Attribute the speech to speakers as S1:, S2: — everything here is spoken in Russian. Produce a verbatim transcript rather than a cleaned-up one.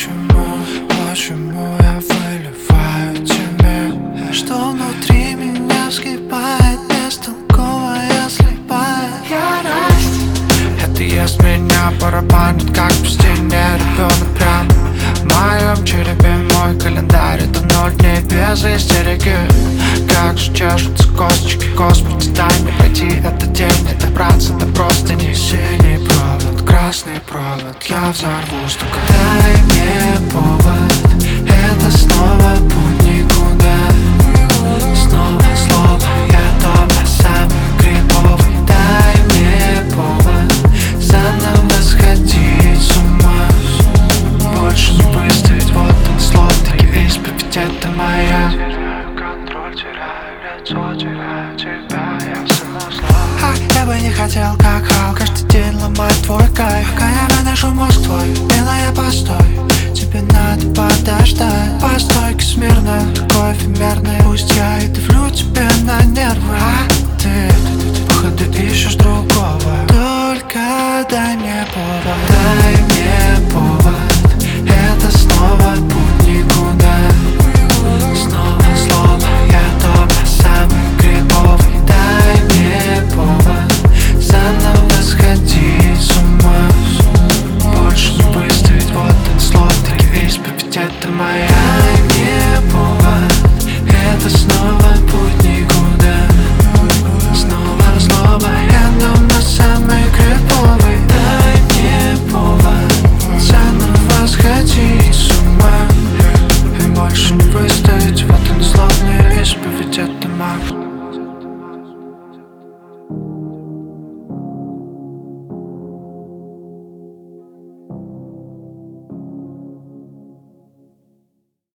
S1: почему, почему я выливаю тебе? Что внутри меня вскипает, бестолковая, слепая ярость. Это ест меня, барабанит как по стене ребенок прям в моем черепе. Мой календарь — это ноль дней без истерики. Как же чешутся косточки, Господи, дай мне пойти этот день, не добраться до простыни. Синий провод, красный провод, я взорвусь, только дай мне повод. Это снова путь никуда. Снова слово, я дома самый криповый. Дай мне повод заново сходить с ума. Больше не выставить, вот он словно исповедь, это моя. Теряю контроль, теряю лицо, теряю тебя, я всему зла. А я бы не хотел, как Хал, каждый день ломать твой кайф. Пока я выношу мозг твой, милая, постой. Тебе надо подождать. По стойке смирно, такой эфемерный. Пусть я и давлю тебе на нервы, а ты, ты, ты, ты походу ищешь друг.